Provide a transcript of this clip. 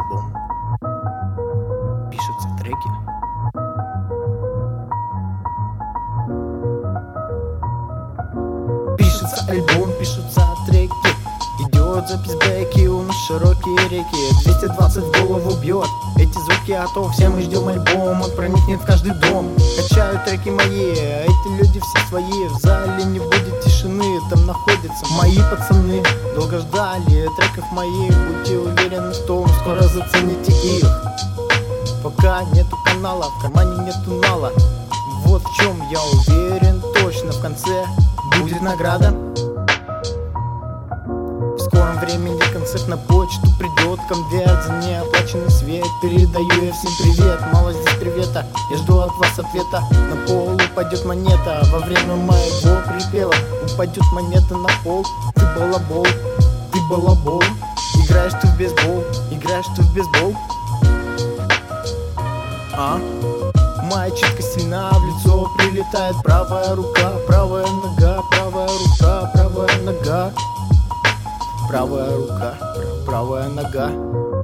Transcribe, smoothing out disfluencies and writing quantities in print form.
альбом, пишутся треки. Пишется альбом, пишутся треки. Идет запись бэки, у нас широкие реки. 220 в голову бьет эти звуки, а то все мы ждем альбом. Он проникнет в каждый дом. Качают треки мои, а эти люди все свои. В зале не будет тишины, там находятся мои пацаны. Долго ждали треков моих, будьте уверены в том, скоро зацените их. Пока нету канала, в кармане нету нала. Вот в чем я уверен точно, в конце будет награда. В скором времени концерт на почту придет. Конверт за неоплаченный свет. Передаю я всем привет, мало здесь привета. Я жду от вас ответа. На пол упадет монета. Во время моего припева упадет монета на пол. Ты балабол, ты балабол. Играешь ты в бейсбол, играешь ты в бейсбол. Моя читка сильна, в лицо прилетает правая рука, правая нога, правая рука, правая нога. Правая рука, правая нога.